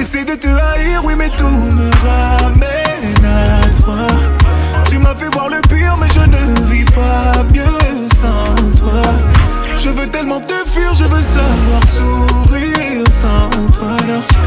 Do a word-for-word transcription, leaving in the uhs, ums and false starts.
J'essaie de te haïr, oui, mais tout me ramène à toi. Tu m'as fait voir le pire, mais je ne vis pas mieux sans toi. Je veux tellement te fuir, je veux savoir sourire sans toi, non.